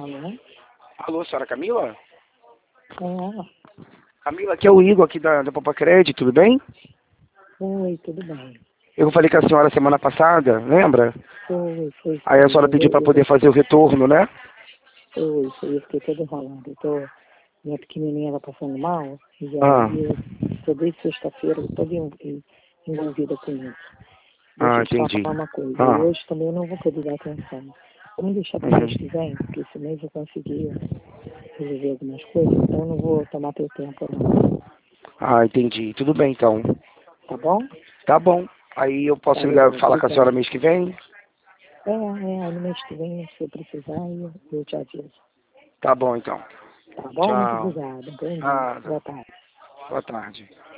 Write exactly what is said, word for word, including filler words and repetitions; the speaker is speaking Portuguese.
Alô? Alô, senhora Camila? É. Camila, aqui é o Igor, aqui da, da Papacred, tudo bem? Oi, tudo bem. Eu falei com a senhora semana passada, lembra? Foi, foi, Aí a foi. senhora Eu, pediu para eu, poder fazer o retorno, né? foi, foi. Eu fiquei toda enrolando. Eu tô, minha pequenininha ela passando mal, e Ah, aí eu tô desde sexta-feira toda en- en- envolvida com isso. Deixa ah, eu te entendi. falar uma coisa. E Ah, hoje também eu não vou poder dar atenção. Vamos deixar para o mês que uhum. vem, porque esse mês eu consegui resolver algumas coisas, então eu não vou tomar teu tempo não. Ah, entendi. Tudo bem, então. Tá bom? Tá bom. Aí eu posso ligar, Valeu, falar com a senhora obrigada. mês que vem? É, é, no mês que vem, se eu precisar, eu, eu te aviso. Tá bom, então. Tá bom? Muito Tchau. obrigada. Bom dia. Nada. Boa tarde. Boa tarde.